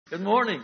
Good morning.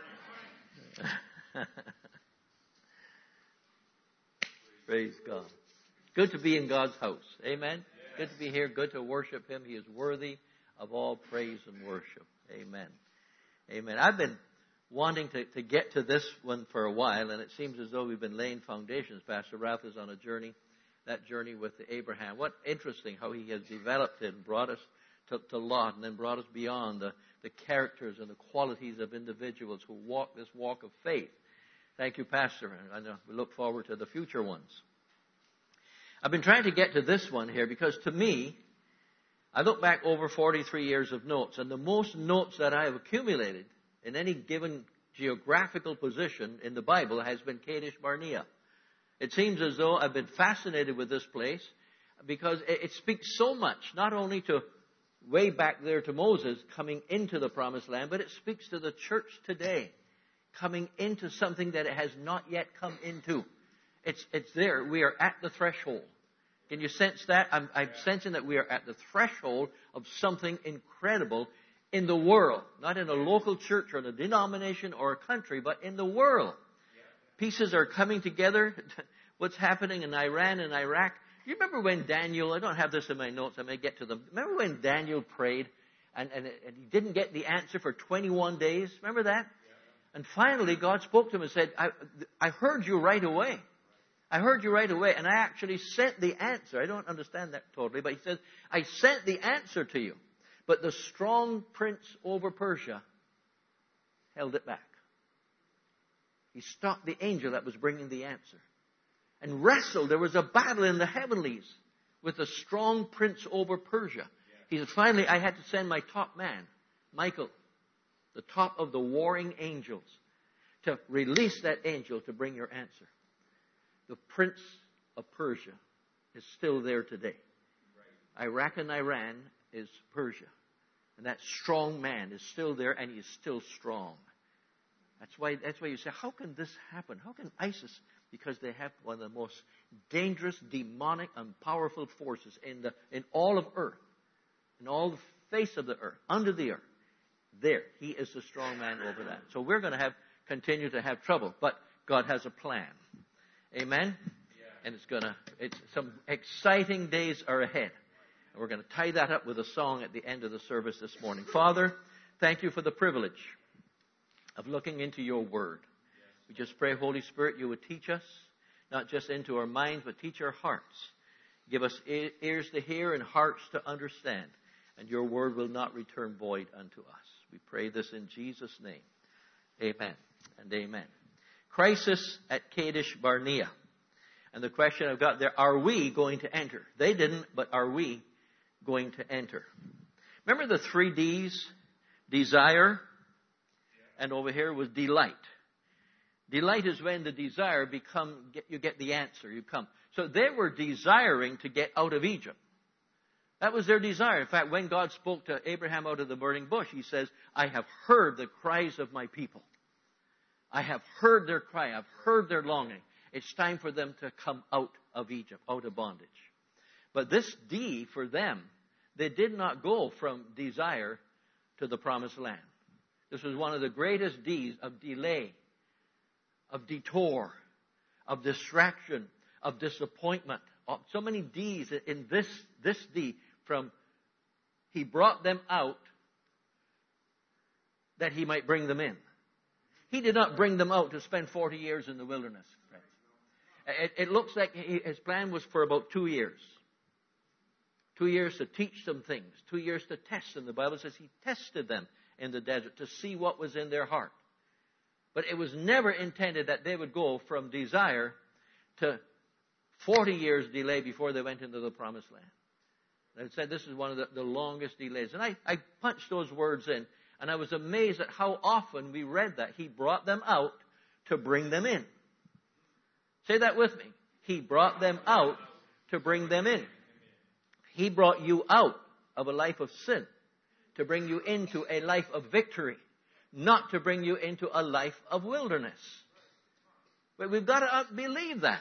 Praise God. Good to be in God's house. Amen. Good to be here. Good to worship Him. He is worthy of all praise and worship. Amen. Amen. I've been wanting to get to this one for a while, and it seems as though we've been laying foundations. Pastor Ralph is on a journey, that journey with Abraham. What interesting how he has developed it and brought us to Lot, and then brought us beyond the characters and the qualities of individuals who walk this walk of faith. Thank you, Pastor. I know we look forward to the future ones. I've been trying to get to this one here because to me, I look back over 43 years of notes, and the most notes that I have accumulated in any given geographical position in the Bible has been Kadesh Barnea. It seems as though I've been fascinated with this place because it speaks so much, not only to way back there to Moses coming into the promised land, but it speaks to the church today coming into something that it has not yet come into. It's there. We are at the threshold. Can you sense that? I'm sensing that we are at the threshold of something incredible in the world. Not in a local church or in a denomination or a country, but in the world. Pieces are coming together. What's happening in Iran and Iraq? You remember when Daniel, I don't have this in my notes, I may get to them. Remember when Daniel prayed and he didn't get the answer for 21 days? Remember that? Yeah. And finally God spoke to him and said, I heard you right away. I heard you right away. And I actually sent the answer. I don't understand that totally, but he says, I sent the answer to you. But the strong prince over Persia held it back. He stopped the angel that was bringing the answer. And wrestled. There was a battle in the heavenlies with a strong prince over Persia. He said, finally, I had to send my top man, Michael, the top of the warring angels, to release that angel to bring your answer. The prince of Persia is still there today. Iraq and Iran is Persia. And that strong man is still there, and he is still strong. That's why you say, how can this happen? How can ISIS? Because they have one of the most dangerous, demonic, and powerful forces in all of earth, in all the face of the earth, under the earth. There, he is the strong man over that. So we're going to continue to have trouble, but God has a plan. Amen. Yeah. And it's some exciting days are ahead. And we're going to tie that up with a song at the end of the service this morning. Father, thank you for the privilege of looking into your word. We just pray, Holy Spirit, you would teach us, not just into our minds, but teach our hearts. Give us ears to hear and hearts to understand, and your word will not return void unto us. We pray this in Jesus' name. Amen and amen. Crisis at Kadesh Barnea. And the question I've got there, are we going to enter? They didn't, but are we going to enter? Remember the 3 Ds? Desire, and over here was delight. Delight is when the desire you get the answer, you come. So they were desiring to get out of Egypt. That was their desire. In fact, when God spoke to Abraham out of the burning bush, he says, I have heard the cries of my people. I have heard their cry. I've heard their longing. It's time for them to come out of Egypt, out of bondage. But this D for them, they did not go from desire to the promised land. This was one of the greatest D's of delay, of detour, of distraction, of disappointment. So many D's in this D from he brought them out that he might bring them in. He did not bring them out to spend 40 years in the wilderness. It looks like his plan was for about 2 years. 2 years to teach them things. 2 years to test them. The Bible says he tested them in the desert to see what was in their heart. But it was never intended that they would go from desire to 40 years delay before they went into the promised land. And it said this is one of the longest delays. And I punched those words in, and I was amazed at how often we read that. He brought them out to bring them in. Say that with me. He brought them out to bring them in. He brought you out of a life of sin to bring you into a life of victory, not to bring you into a life of wilderness. But we've got to believe that.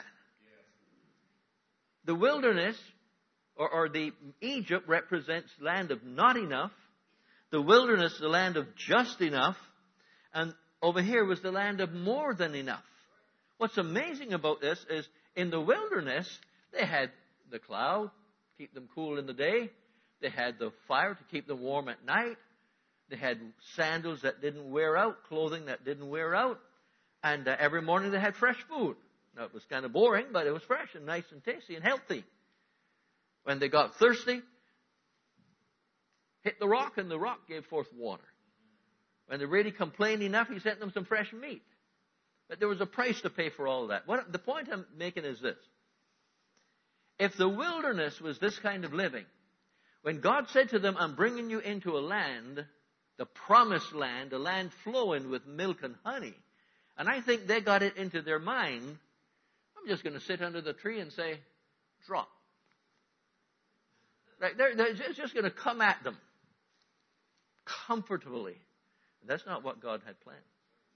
The wilderness, or the Egypt, represents land of not enough. The wilderness, the land of just enough. And over here was the land of more than enough. What's amazing about this is in the wilderness, they had the cloud, keep them cool in the day. They had the fire to keep them warm at night. They had sandals that didn't wear out, clothing that didn't wear out. And every morning they had fresh food. Now, it was kind of boring, but it was fresh and nice and tasty and healthy. When they got thirsty, hit the rock, and the rock gave forth water. When they really complained enough, he sent them some fresh meat. But there was a price to pay for all of that. The point I'm making is this. If the wilderness was this kind of living, when God said to them, I'm bringing you into a land, the promised land, a land flowing with milk and honey, and I think they got it into their mind, I'm just going to sit under the tree and say, drop. Like they're just going to come at them comfortably. And that's not what God had planned.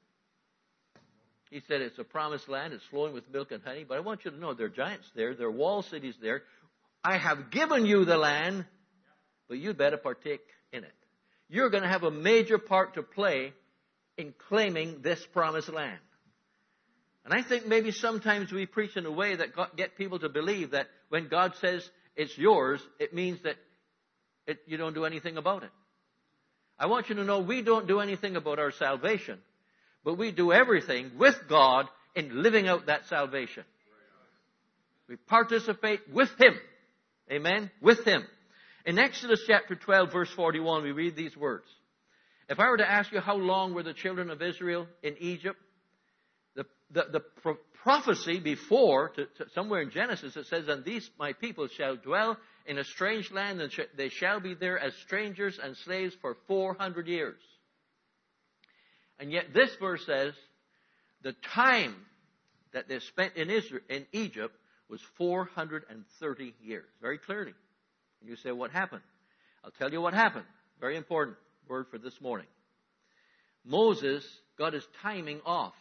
He said it's a promised land. It's flowing with milk and honey. But I want you to know there are giants there. There are walled cities there. I have given you the land, but you better partake in it. You're going to have a major part to play in claiming this promised land. And I think maybe sometimes we preach in a way that get people to believe that when God says it's yours, it means that you don't do anything about it. I want you to know we don't do anything about our salvation, but we do everything with God in living out that salvation. We participate with Him. Amen? With Him. In Exodus chapter 12, verse 41, we read these words. If I were to ask you how long were the children of Israel in Egypt, the prophecy before, somewhere in Genesis, it says, and these my people shall dwell in a strange land, and they shall be there as strangers and slaves for 400 years. And yet this verse says, the time that they spent in Egypt was 430 years. Very clearly. And you say, what happened? I'll tell you what happened. Very important word for this morning. Moses got his timing off.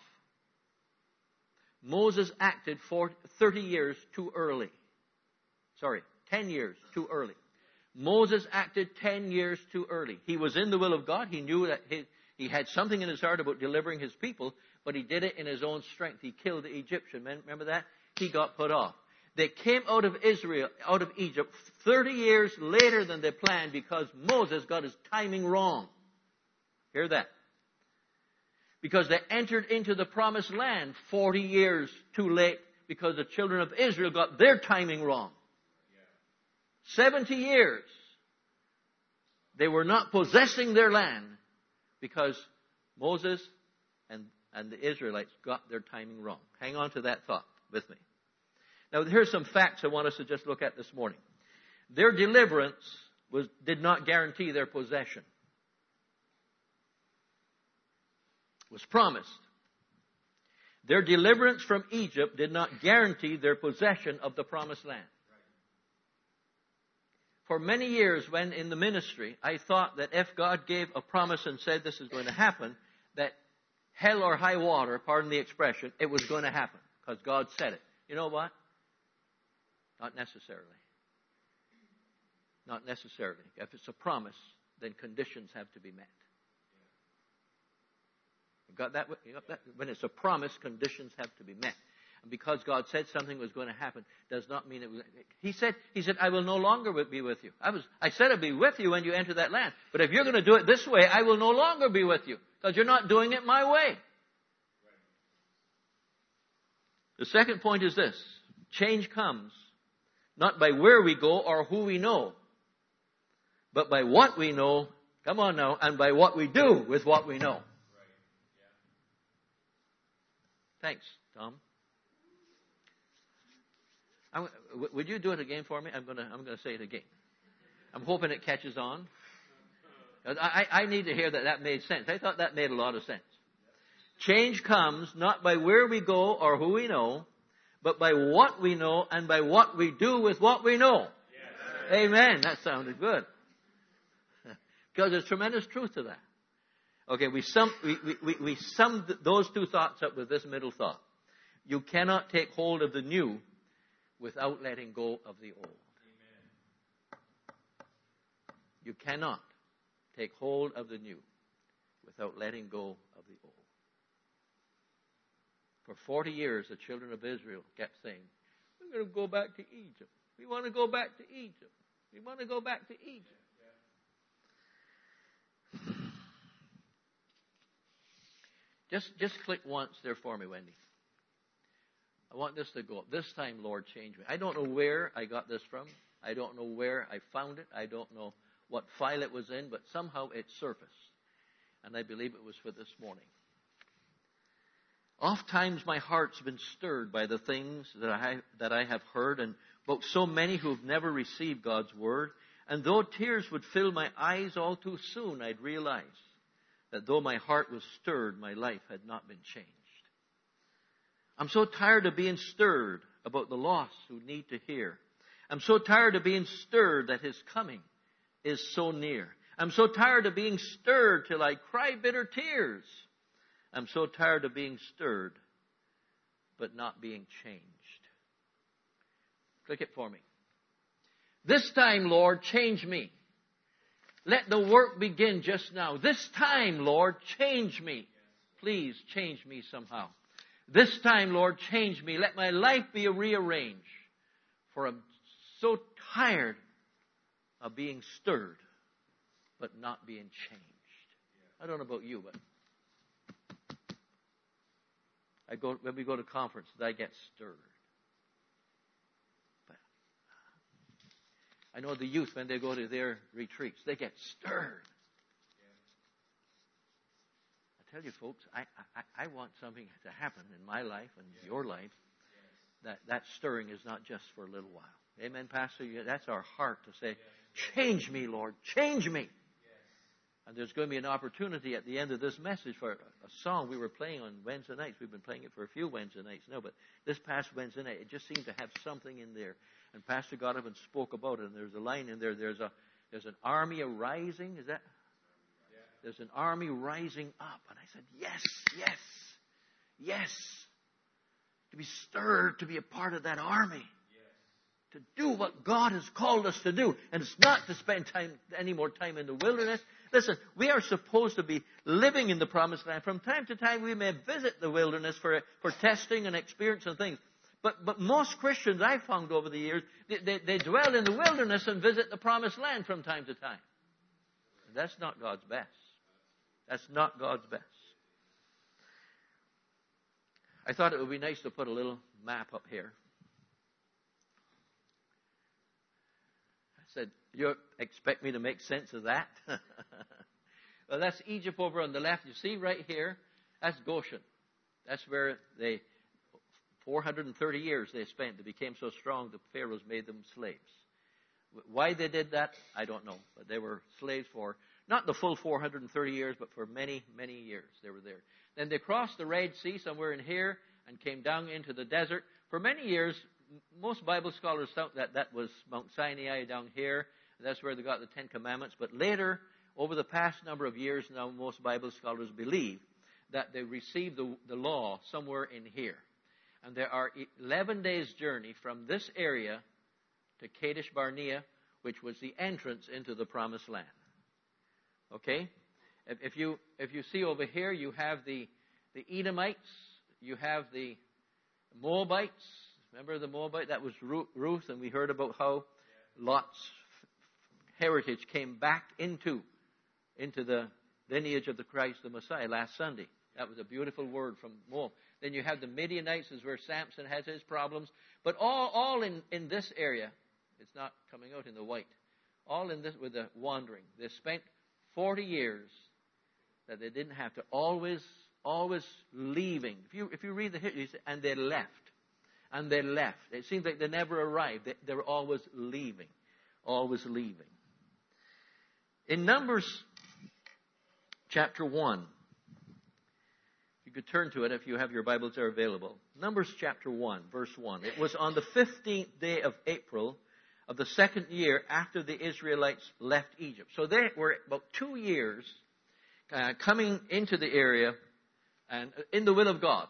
Moses acted for 30 years too early. 10 years too early. Moses acted 10 years too early. He was in the will of God. He knew that he had something in his heart about delivering his people, but he did it in his own strength. He killed the Egyptian. Remember that? He got put off. They came out of Egypt 30 years later than they planned because Moses got his timing wrong. Hear that? Because they entered into the promised land 40 years too late because the children of Israel got their timing wrong. 70 years they were not possessing their land because Moses and the Israelites got their timing wrong. Hang on to that thought with me. Now, here's some facts I want us to just look at this morning. Their deliverance did not guarantee their possession. It was promised. Their deliverance from Egypt did not guarantee their possession of the promised land. For many years when in the ministry, I thought that if God gave a promise and said this is going to happen, that hell or high water, pardon the expression, it was going to happen because God said it. You know what? Not necessarily. Not necessarily. If it's a promise, then conditions have to be met. You got that? When it's a promise, conditions have to be met. And because God said something was going to happen, does not mean it was. He said, I will no longer be with you. I said I'd be with you when you enter that land. But if you're going to do it this way, I will no longer be with you. Because you're not doing it my way. The second point is this. Change comes not by where we go or who we know, but by what we know, come on now, and by what we do with what we know. Thanks, Tom. Would you do it again for me? I'm going to say it again. I'm hoping it catches on. I need to hear that made sense. I thought that made a lot of sense. Change comes not by where we go or who we know, but by what we know and by what we do with what we know. Yes. Amen. That sounded good. Because there's tremendous truth to that. Okay, we summed those two thoughts up with this middle thought. You cannot take hold of the new without letting go of the old. Amen. You cannot take hold of the new without letting go of the old. For 40 years, the children of Israel kept saying, we're going to go back to Egypt. We want to go back to Egypt. We want to go back to Egypt. Just click once there for me, Wendy. I want this to go up. This time, Lord, change me. I don't know where I got this from. I don't know where I found it. I don't know what file it was in, but somehow it surfaced. And I believe it was for this morning. Oftentimes my heart's been stirred by the things that I have heard, and about so many who have never received God's word. And though tears would fill my eyes all too soon, I'd realize that though my heart was stirred, my life had not been changed. I'm so tired of being stirred about the lost who need to hear. I'm so tired of being stirred that His coming is so near. I'm so tired of being stirred till I cry bitter tears. I'm so tired of being stirred, but not being changed. Click it for me. This time, Lord, change me. Let the work begin just now. This time, Lord, change me. Please change me somehow. This time, Lord, change me. Let my life be rearranged. For I'm so tired of being stirred, but not being changed. I don't know about you, but when we go to conferences, I get stirred. But I know the youth, when they go to their retreats, they get stirred. I tell you, folks, I want something to happen in my life and your life. That stirring is not just for a little while. Amen, Pastor? That's our heart to say, change me, Lord, change me. And there's going to be an opportunity at the end of this message for a song we were playing on Wednesday nights. We've been playing it for a few Wednesday nights now, but this past Wednesday night, it just seemed to have something in there. And Pastor got up and spoke about it, and there's a line in there, there's an army arising. Is that? Yeah. There's an army rising up. And I said, yes, yes, yes. To be stirred, to be a part of that army. To do what God has called us to do. And it's not to spend any more time in the wilderness. Listen, we are supposed to be living in the promised land. From time to time, we may visit the wilderness for testing and experience and things. But most Christians I've found over the years, they dwell in the wilderness and visit the promised land from time to time. And that's not God's best. That's not God's best. I thought it would be nice to put a little map up here. Said, you expect me to make sense of that? Well, that's Egypt over on the left. You see right here, that's Goshen. That's where 430 years they spent. They became so strong the pharaohs made them slaves. Why they did that, I don't know. But they were slaves for not the full 430 years, but for many, many years they were there. Then they crossed the Red Sea somewhere in here and came down into the desert. For many years, most Bible scholars thought that was Mount Sinai down here. That's where they got the Ten Commandments. But later, over the past number of years now, most Bible scholars believe that they received the law somewhere in here. And there are 11 days' journey from this area to Kadesh Barnea, which was the entrance into the Promised Land. Okay? If you see over here, you have the Edomites, you have the Moabites. Remember the Moabite? That was Ruth, and we heard about how Lot's heritage came back into the lineage of the Christ, the Messiah, last Sunday. That was a beautiful word from Moab. Then you have the Midianites, is where Samson has his problems. But all in this area, it's not coming out in the white. All in this with the wandering. They spent 40 years that they didn't have to, always leaving. If you read the history, and they left. And they left. It seems like they never arrived. They were always leaving. Always leaving. In Numbers chapter 1, you could turn to it if you have your Bibles there available. Numbers chapter 1, verse 1. It was on the 15th day of April of the second year after the Israelites left Egypt. So they were about 2 years coming into the area and in the will of God.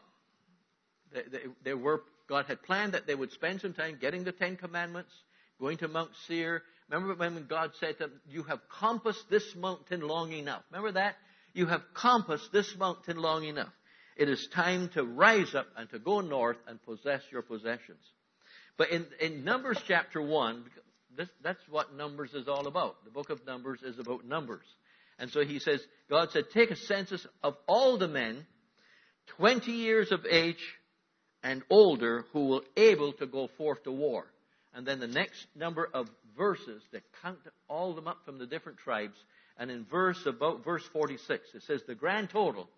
God had planned that they would spend some time getting the Ten Commandments, going to Mount Seir. Remember when God said to them, you have compassed this mountain long enough. Remember that? You have compassed this mountain long enough. It is time to rise up and to go north and possess your possessions. But in Numbers chapter 1, that's what Numbers is all about. The book of Numbers is about numbers. And so he says, God said, take a census of all the men 20 years of age and older who will able to go forth to war. And then the next number of verses that count all them up from the different tribes. And in verse 46, it says the grand total,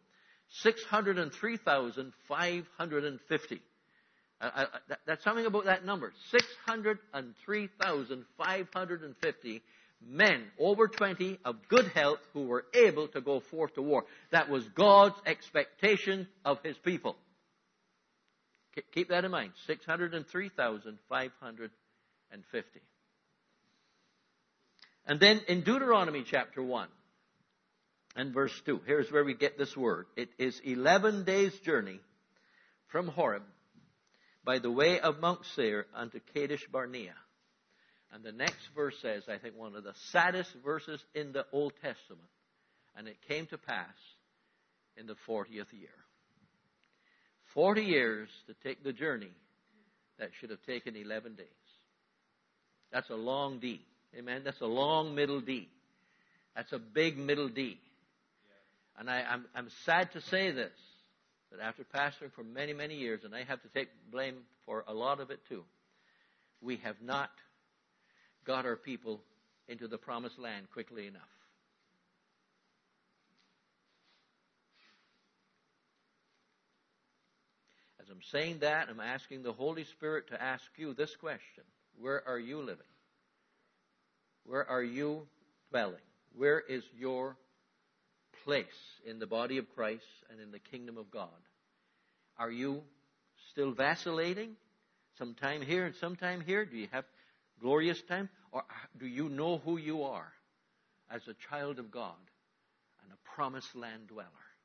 603,550. That's something about that number. 603,550 men over 20 of good health who were able to go forth to war. That was God's expectation of His people. Keep that in mind. 603,550. And then in Deuteronomy chapter 1 and verse 2, here's where we get this word. It is 11 days' journey from Horeb by the way of Mount Seir unto Kadesh Barnea. And the next verse says, I think one of the saddest verses in the Old Testament. And it came to pass in the 40th year. 40 years to take the journey that should have taken 11 days. That's a long D. Amen? That's a long middle D. That's a big middle D. And I'm sad to say this, that after pastoring for many, many years, and I have to take blame for a lot of it too, we have not got our people into the promised land quickly enough. As I'm saying that, I'm asking the Holy Spirit to ask you this question. Where are you living? Where are you dwelling? Where is your place in the body of Christ and in the kingdom of God? Are you still vacillating? Sometime here and sometime here? Do you have glorious time? Or do you know who you are as a child of God and a promised land dweller?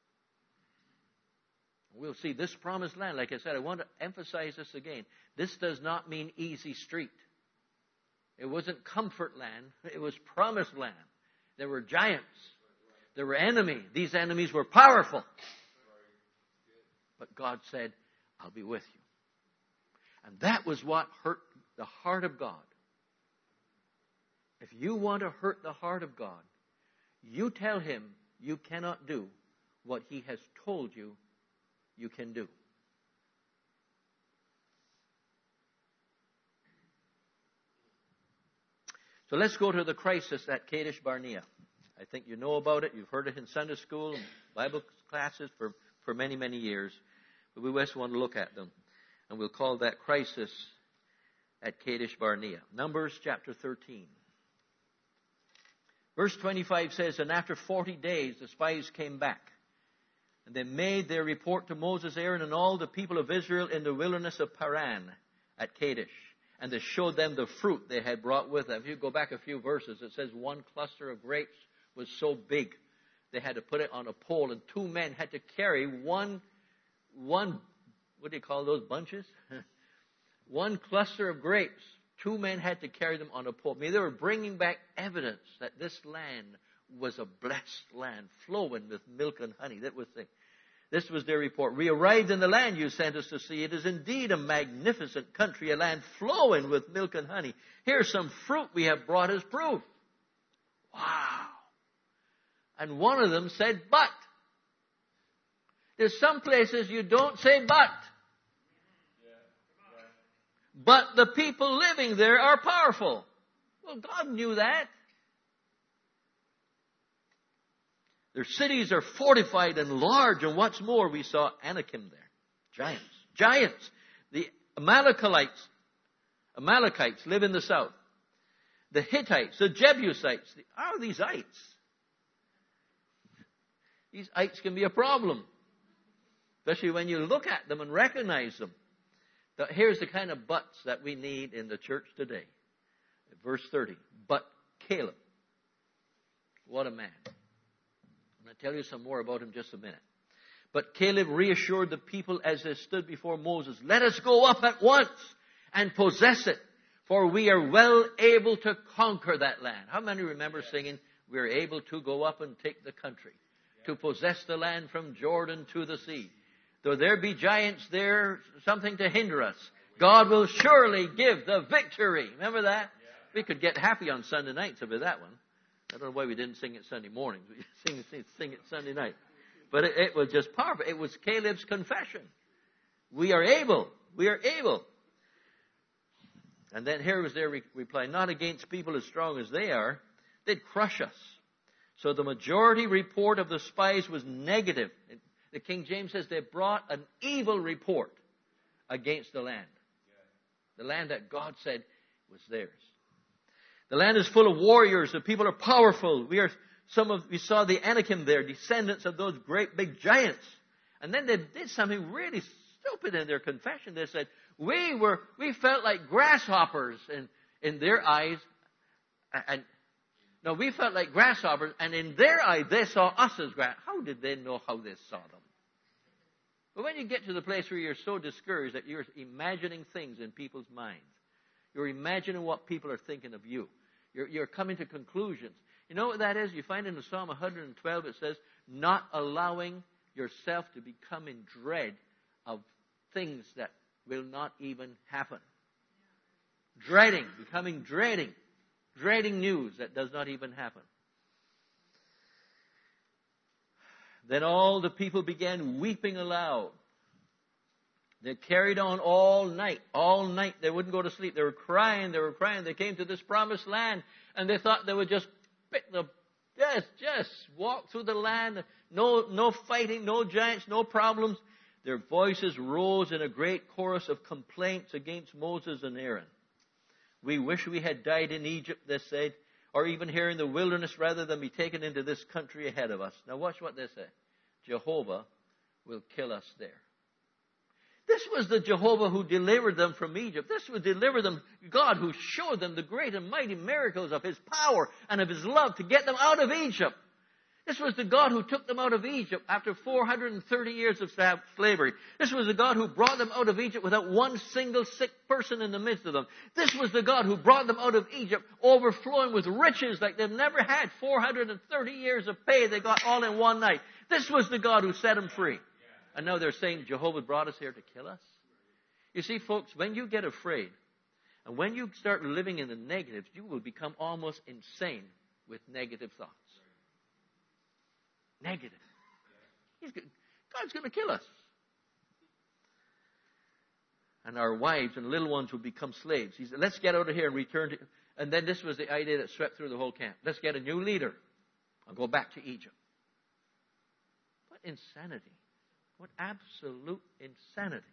We'll see this promised land. Like I said, I want to emphasize this again. This does not mean easy street. It wasn't comfort land. It was promised land. There were giants. There were enemies. These enemies were powerful. But God said, I'll be with you. And that was what hurt the heart of God. If you want to hurt the heart of God, you tell Him you cannot do what He has told you you can do. So let's go to the crisis at Kadesh Barnea. I think you know about it. You've heard it in Sunday school and Bible classes for many, many years. But we just want to look at them. And we'll call that crisis at Kadesh Barnea. Numbers chapter 13. Verse 25 says, and after 40 days the spies came back. And they made their report to Moses, Aaron, and all the people of Israel in the wilderness of Paran at Kadesh. And they showed them the fruit they had brought with them. If you go back a few verses, it says one cluster of grapes was so big, they had to put it on a pole, and two men had to carry one, what do you call those bunches? One cluster of grapes. Two men had to carry them on a pole. I mean, they were bringing back evidence that this land was a blessed land, flowing with milk and honey. This was their report. We arrived in the land you sent us to see. It is indeed a magnificent country, a land flowing with milk and honey. Here's some fruit we have brought as proof. Wow. And one of them said, but. There's some places you don't say but. But the people living there are powerful. Well, God knew that. Their cities are fortified and large, and what's more, we saw Anakim there. Giants. The Amalekites live in the south. The Hittites, the Jebusites, these ites. These ites can be a problem, especially when you look at them and recognize them. Here's the kind of buts that we need in the church today. Verse 30. But Caleb. What a man. I'm going to tell you some more about him in just a minute. But Caleb reassured the people as they stood before Moses, let us go up at once and possess it, for we are well able to conquer that land. How many remember singing, we are able to go up and take the country? to possess the land from Jordan to the sea. Though there be giants there, something to hinder us, God will surely give the victory. Remember that? We could get happy on Sunday nights about that one. I don't know why we didn't sing it Sunday mornings. We sing it Sunday night. But it was just powerful. It was Caleb's confession. We are able. We are able. And then here was their reply. Not against people as strong as they are. They'd crush us. So the majority report of the spies was negative. The King James says they brought an evil report against the land. The land that God said was theirs. The land is full of warriors. The people are powerful. We saw the Anakim there, descendants of those great big giants. And then they did something really stupid in their confession. They said, we felt like grasshoppers in their eyes. We felt like grasshoppers, and in their eyes, they saw us as grasshoppers. How did they know how they saw them? But when you get to the place where you're so discouraged that you're imagining things in people's minds, you're imagining what people are thinking of you. You're coming to conclusions. You know what that is? You find in the Psalm 112 it says, not allowing yourself to become in dread of things that will not even happen. Dreading news that does not even happen. Then all the people began weeping aloud. They carried on all night. All night they wouldn't go to sleep. They were crying. They came to this promised land and they thought they would just walk through the land. No fighting, no giants, no problems. Their voices rose in a great chorus of complaints against Moses and Aaron. We wish we had died in Egypt, they said, or even here in the wilderness rather than be taken into this country ahead of us. Now watch what they say. Jehovah will kill us there. This was the Jehovah who delivered them from Egypt. This would deliver them, God who showed them the great and mighty miracles of His power and of His love to get them out of Egypt. This was the God who took them out of Egypt after 430 years of slavery. This was the God who brought them out of Egypt without one single sick person in the midst of them. This was the God who brought them out of Egypt overflowing with riches like they've never had. 430 years of pay they got all in one night. This was the God who set them free. And now they're saying Jehovah brought us here to kill us. You see, folks, when you get afraid and when you start living in the negatives, you will become almost insane with negative thoughts. Negative. God's going to kill us. And our wives and little ones will become slaves. He said, let's get out of here and return to... And then this was the idea that swept through the whole camp. Let's get a new leader. I'll go back to Egypt. What insanity. What absolute insanity.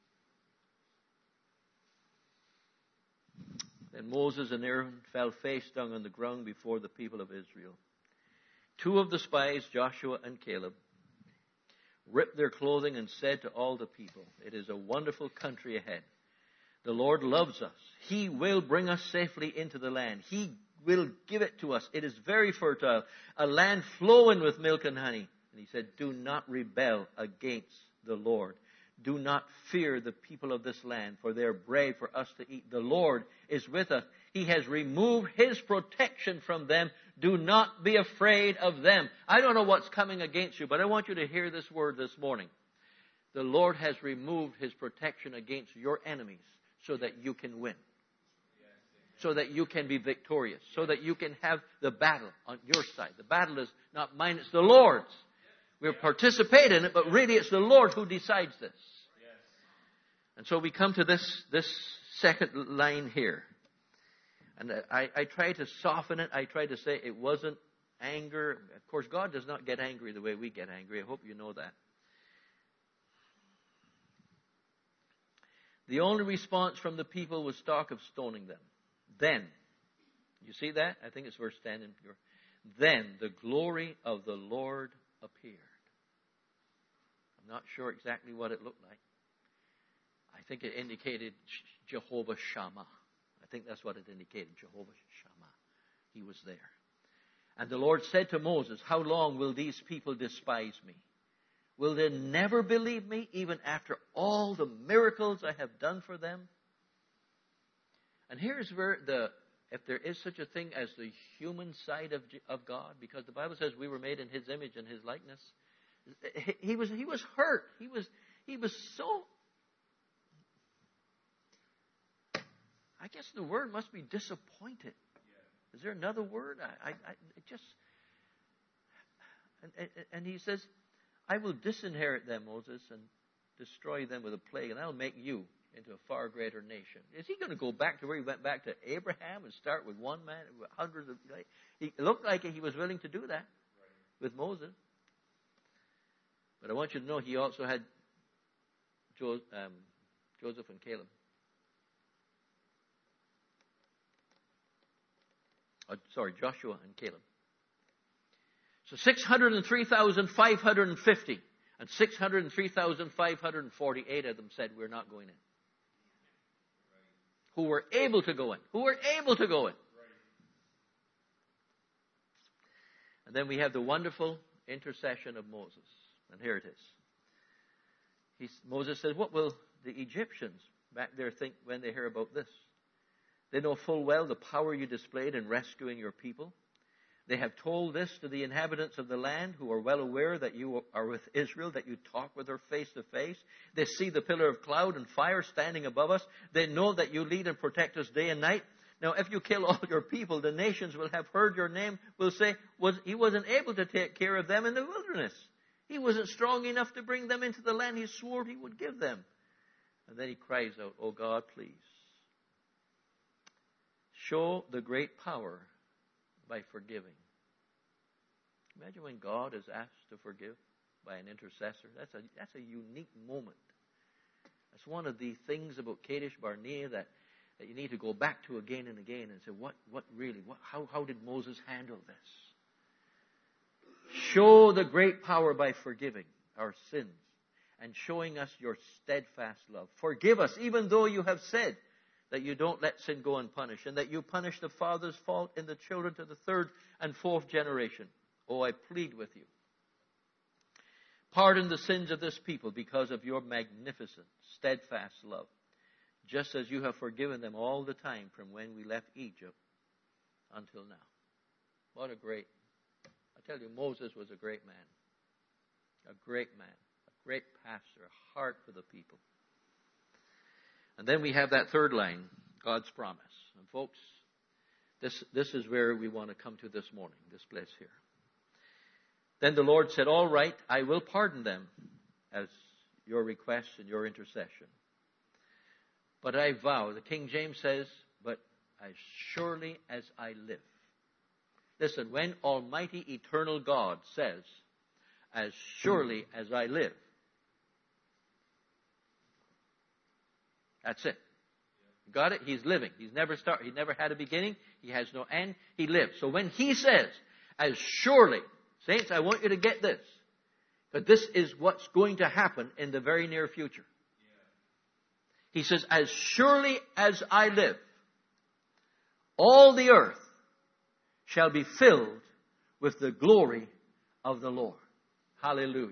Then Moses and Aaron fell face down on the ground before the people of Israel. Two of the spies, Joshua and Caleb, ripped their clothing and said to all the people, it is a wonderful country ahead. The Lord loves us. He will bring us safely into the land. He will give it to us. It is very fertile, a land flowing with milk and honey. And he said, do not rebel against the Lord. Do not fear the people of this land, for they are bread for us to eat. The Lord is with us. He has removed His protection from them. Do not be afraid of them. I don't know what's coming against you, but I want you to hear this word this morning. The Lord has removed His protection against your enemies so that you can win. So that you can be victorious. So that you can have the battle on your side. The battle is not mine, it's the Lord's. We'll participate in it, but really it's the Lord who decides this. And so we come to this second line here. And I try to soften it. I try to say it wasn't anger. Of course, God does not get angry the way we get angry. I hope you know that. The only response from the people was talk of stoning them. Then, you see that? I think it's verse 10. Then the glory of the Lord appeared. I'm not sure exactly what it looked like. I think it indicated Jehovah Shammah. I think that's what it indicated, Jehovah Shammah. He was there. And the Lord said to Moses, how long will these people despise me? Will they never believe me, even after all the miracles I have done for them? And here's where the if there is such a thing as the human side of God, because the Bible says we were made in His image and His likeness. He was hurt. He was so, I guess the word must be disappointed. Is there another word? And he says, I will disinherit them, Moses, and destroy them with a plague, and I'll make you into a far greater nation. Is he going to go back to where he went back to Abraham and start with one man, hundreds of? It looked like he was willing to do that with Moses. But I want you to know he also had Joseph and Caleb. Joshua and Caleb. So 603,550 and 603,548 of them said, we're not going in. Who were able to go in. And then we have the wonderful intercession of Moses. And here it is. Moses says, what will the Egyptians back there think when they hear about this? They know full well the power you displayed in rescuing your people. They have told this to the inhabitants of the land, who are well aware that you are with Israel, that you talk with her face to face. They see the pillar of cloud and fire standing above us. They know that you lead and protect us day and night. Now, if you kill all your people, the nations will have heard your name, will say, he wasn't able to take care of them in the wilderness. He wasn't strong enough to bring them into the land he swore he would give them. And then he cries out, oh God, please, show the great power by forgiving. Imagine when God is asked to forgive by an intercessor. That's a unique moment. That's one of the things about Kadesh Barnea that you need to go back to again and again and say, how did Moses handle this? Show the great power by forgiving our sins and showing us your steadfast love. Forgive us, even though you have said that you don't let sin go unpunished, and that you punish the father's fault in the children to the third and fourth generation. Oh, I plead with you. Pardon the sins of this people because of your magnificent, steadfast love, just as you have forgiven them all the time from when we left Egypt until now. What a great, I tell you, Moses was a great man. A great man. A great pastor. A heart for the people. And then we have that third line, God's promise. And folks, this is where we want to come to this morning, this place here. Then the Lord said, all right, I will pardon them as your request and your intercession. But I vow, the King James says, but as surely as I live. Listen, when Almighty Eternal God says, as surely as I live, that's it. Got it? He's living. He never had a beginning. He has no end. He lives. So when he says, as surely, saints, I want you to get this, but this is what's going to happen in the very near future. He says, as surely as I live, all the earth shall be filled with the glory of the Lord. Hallelujah.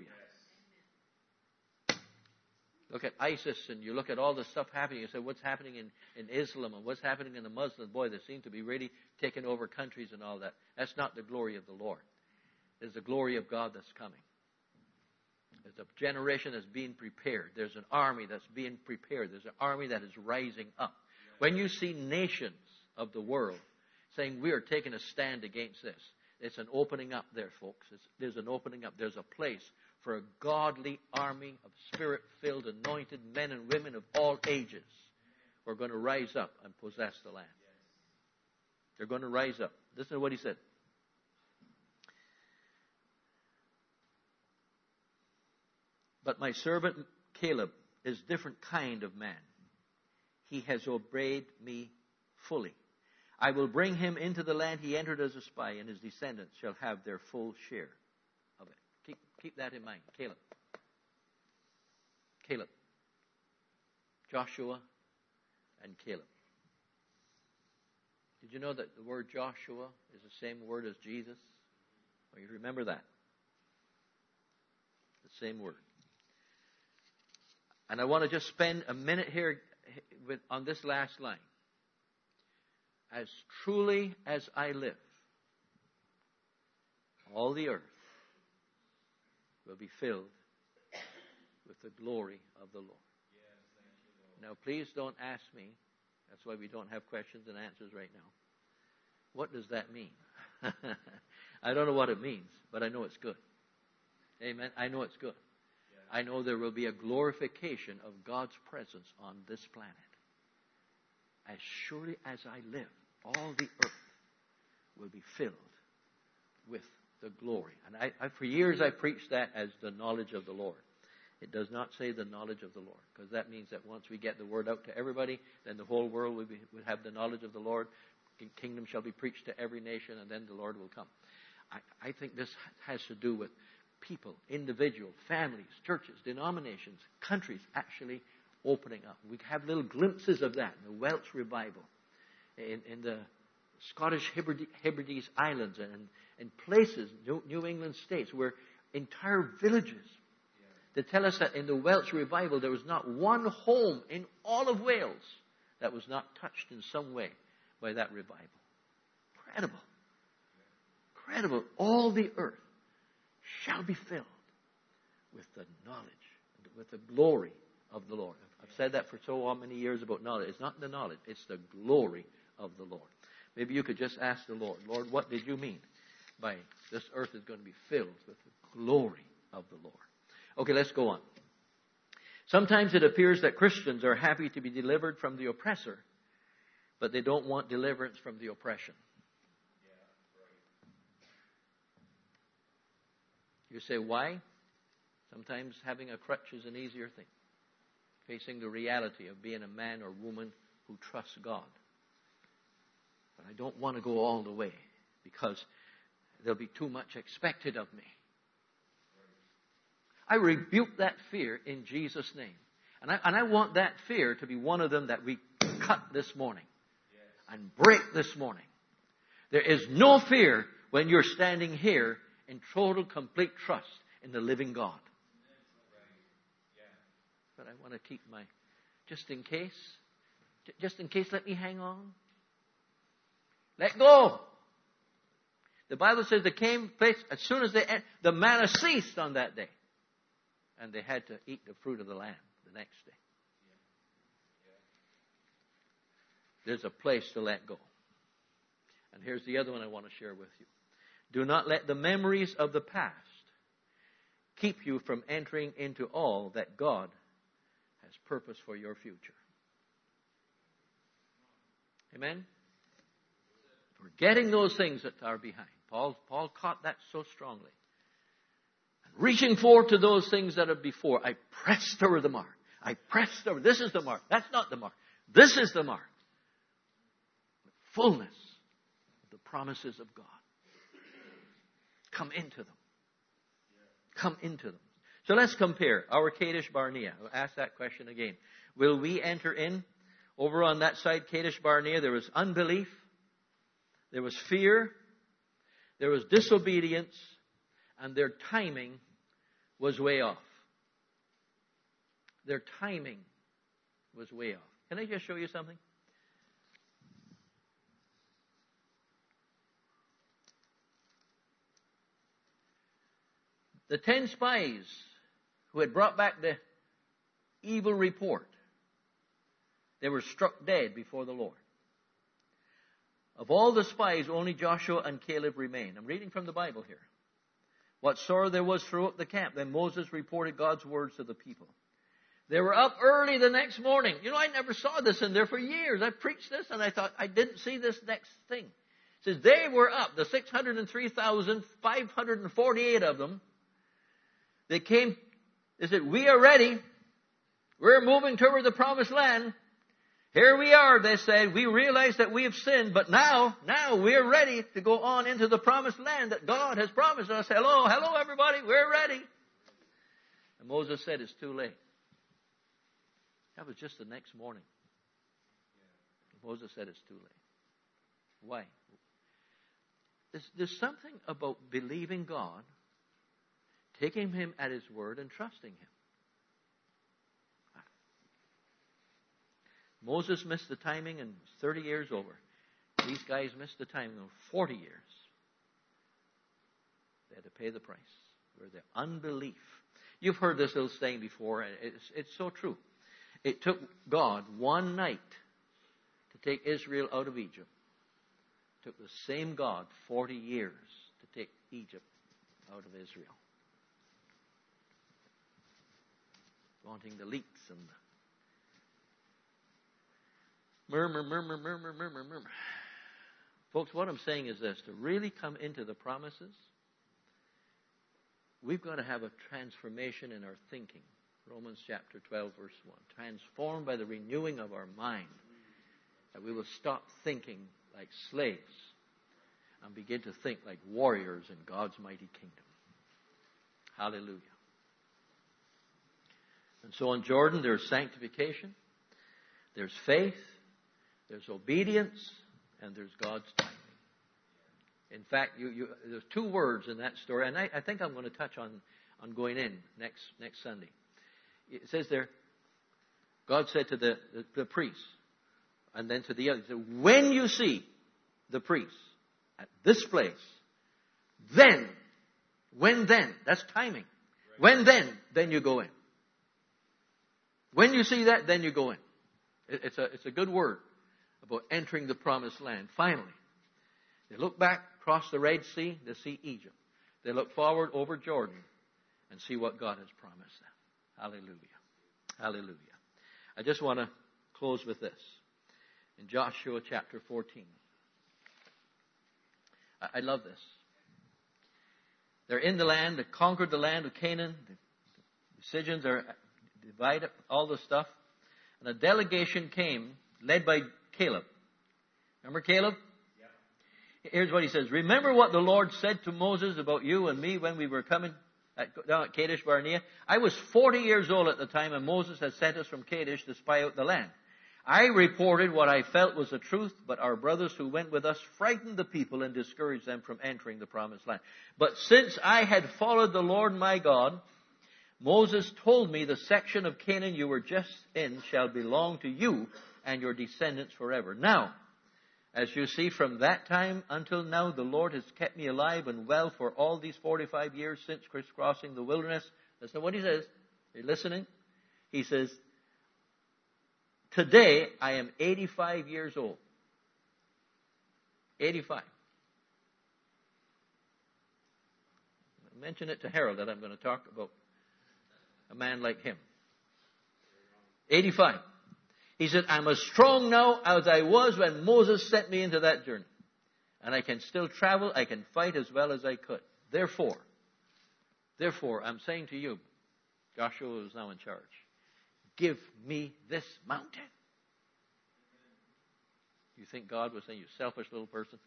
Look at ISIS and you look at all the stuff happening. You say, what's happening in Islam and what's happening in the Muslim? Boy, they seem to be really taking over countries and all that. That's not the glory of the Lord. There's the glory of God that's coming. There's a generation that's being prepared. There's an army that's being prepared. There's an army that is rising up. When you see nations of the world saying, we are taking a stand against this, it's an opening up there, folks. There's an opening up. There's a place for a godly army of Spirit-filled, anointed men and women of all ages who are going to rise up and possess the land. They're going to rise up. Listen to what he said. But my servant Caleb is a different kind of man. He has obeyed me fully. I will bring him into the land he entered as a spy, and his descendants shall have their full share of it. Keep that in mind. Caleb. Joshua and Caleb. Did you know that the word Joshua is the same word as Jesus? Well, you remember that. The same word. And I want to just spend a minute here on this last line. as truly as I live, all the earth will be filled with the glory of the Lord. Now, please don't ask me. That's why we don't have questions and answers right now. What does that mean? I don't know what it means, but I know it's good. Amen. I know it's good. I know there will be a glorification of God's presence on this planet. As surely as I live, all the earth will be filled with the glory. And I for years I preached that as the knowledge of the Lord. It does not say the knowledge of the Lord, because that means that once we get the word out to everybody, then the whole world will have the knowledge of the Lord. Kingdom shall be preached to every nation, and then the Lord will come. I think this has to do with people, individuals, families, churches, denominations, countries actually opening up. We have little glimpses of that in the Welsh revival, in the Scottish Hebrides Islands, and places, New England states, where entire villages. They tell us that in the Welsh revival there was not one home in all of Wales that was not touched in some way by that revival. Incredible. Incredible. All the earth shall be filled with the knowledge, with the glory of the Lord. I've said that for so many years about knowledge. It's not the knowledge, it's the glory of the Lord. Maybe you could just ask the Lord, Lord, what did you mean by this earth is going to be filled with the glory of the Lord? Okay, let's go on. Sometimes it appears that Christians are happy to be delivered from the oppressor, but they don't want deliverance from the oppression. You say, why? Sometimes having a crutch is an easier thing. Facing the reality of being a man or woman who trusts God. But I don't want to go all the way, because there'll be too much expected of me. I rebuke that fear in Jesus' name. And I want that fear to be one of them that we cut this morning and break this morning. There is no fear when you're standing here in total, complete trust in the living God. But I want to keep my, just in case, let me hang on. Let go. The Bible says there came place, as soon as the manna ceased on that day. And they had to eat the fruit of the land the next day. There's a place to let go. And here's the other one I want to share with you. Do not let the memories of the past keep you from entering into all that God has purposed for your future. Amen? Forgetting those things that are behind. Paul caught that so strongly. Reaching forward to those things that are before. I pressed over the mark. I pressed over. This is the mark. That's not the mark. This is the mark. The fullness of the promises of God. Come into them. Come into them. So let's compare our Kadesh Barnea. I'll ask that question again. Will we enter in? Over on that side, Kadesh Barnea, there was unbelief. There was fear. There was disobedience. And their timing was way off. Their timing was way off. Can I just show you something? The 10 spies who had brought back the evil report, they were struck dead before the Lord. Of all the spies, only Joshua and Caleb remained. I'm reading from the Bible here. What sorrow there was throughout the camp. Then Moses reported God's words to the people. They were up early the next morning. You know, I never saw this in there for years. I preached this and I thought I didn't see this next thing. It says they were up, the 603,548 of them. They came, they said, we are ready. We're moving toward the promised land. Here we are, they said. We realize that we have sinned, but now we're ready to go on into the promised land that God has promised us. Hello, everybody, we're ready. And Moses said, it's too late. That was just the next morning. Moses said, it's too late. Why? There's something about believing God, taking Him at His word, and trusting Him. Moses missed the timing and was 30 years over. These guys missed the time. 40 years. They had to pay the price for their unbelief. You've heard this little saying before, and it's so true. It took God one night to take Israel out of Egypt. It took the same God 40 years to take Egypt out of Israel. Wanting the leaks and the murmur. Folks, what I'm saying is this. To really come into the promises, we've got to have a transformation in our thinking. Romans chapter 12, verse 1. Transformed by the renewing of our mind, that we will stop thinking like slaves and begin to think like warriors in God's mighty kingdom. Hallelujah. And so in Jordan, there's sanctification, there's faith, there's obedience, and there's God's timing. In fact, there's two words in that story, and I think I'm going to touch on going in next Sunday. It says there, God said to the priests, and then to the others, when you see the priests at this place, then, that's timing. When then you go in. When you see that, then you go in. It's a good word about entering the promised land. Finally, they look back across the Red Sea, they see Egypt. They look forward over Jordan and see what God has promised them. Hallelujah. Hallelujah. I just want to close with this. In Joshua chapter 14. I love this. They're in the land, they conquered the land of Canaan. The decisions are divided, all the stuff. And a delegation came, led by Caleb. Remember Caleb? Yeah. Here's what he says. Remember what the Lord said to Moses about you and me when we were coming down at Kadesh Barnea? I was 40 years old at the time, and Moses had sent us from Kadesh to spy out the land. I reported what I felt was the truth, but our brothers who went with us frightened the people and discouraged them from entering the promised land. But since I had followed the Lord my God, Moses told me, the section of Canaan you were just in shall belong to you and your descendants forever. Now, as you see, from that time until now, the Lord has kept me alive and well for all these 45 years since crisscrossing the wilderness. Listen to what he says. Are you listening? He says, today I am 85 years old. 85. I mentioned it to Harold that I'm going to talk about a man like him. 85. He said, I'm as strong now as I was when Moses sent me into that journey. And I can still travel. I can fight as well as I could. Therefore, I'm saying to you, Joshua is now in charge. Give me this mountain. You think God was saying, you selfish little person?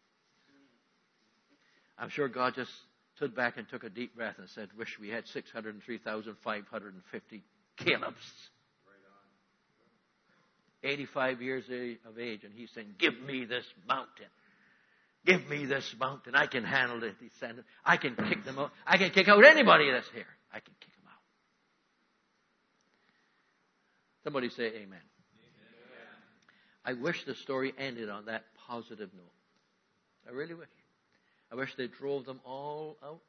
I'm sure God just stood back and took a deep breath and said, wish we had 603,550 Calebs. 85 years of age, and he's saying, give me this mountain. Give me this mountain. I can handle the descendants. I can kick them out. I can kick out anybody that's here. I can kick them out. Somebody say amen. Amen. I wish the story ended on that positive note. I really wish. I wish they drove them all out.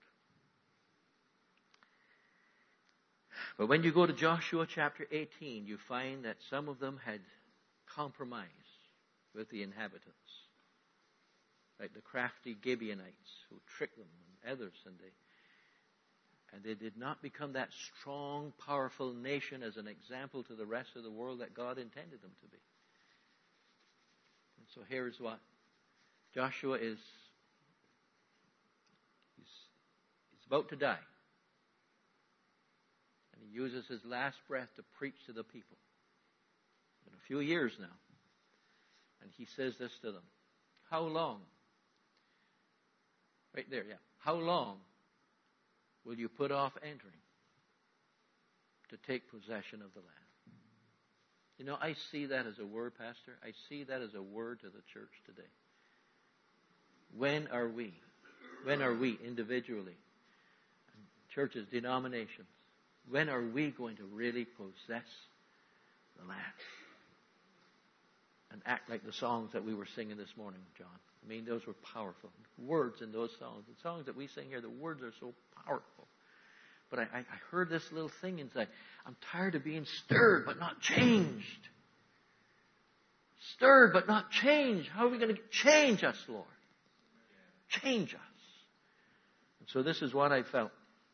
But when you go to Joshua chapter 18, you find that some of them had compromised with the inhabitants. Like the crafty Gibeonites who tricked them and others. And they did not become that strong, powerful nation as an example to the rest of the world that God intended them to be. And so here's what Joshua is. He's about to die. And he uses his last breath to preach to the people. In a few years now. And he says this to them. How long? Right there, yeah. How long will you put off entering to take possession of the land? You know, I see that as a word, Pastor. I see that as a word to the church today. When are we? When are we individually? Churches, denominations. When are we going to really possess the land? and act like the songs that we were singing this morning, John. I mean, those were powerful. Words in those songs. The songs that we sing here, the words are so powerful. But I heard this little thing and say, I'm tired of being stirred but not changed. Stirred but not changed. How are we going to change us, Lord? Change us. And so this is what I felt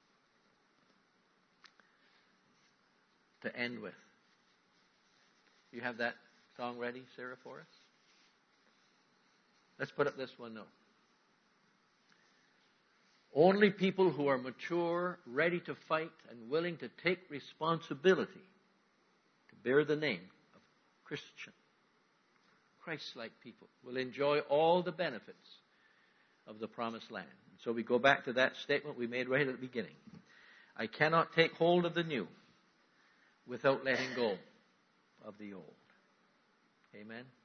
to end with. You have that song ready, Sarah, for us? Let's put up this one, though. Only people who are mature, ready to fight, and willing to take responsibility to bear the name of Christian, Christ-like people, will enjoy all the benefits of the promised land. And so we go back to that statement we made right at the beginning. I cannot take hold of the new without letting go of the old. Amen.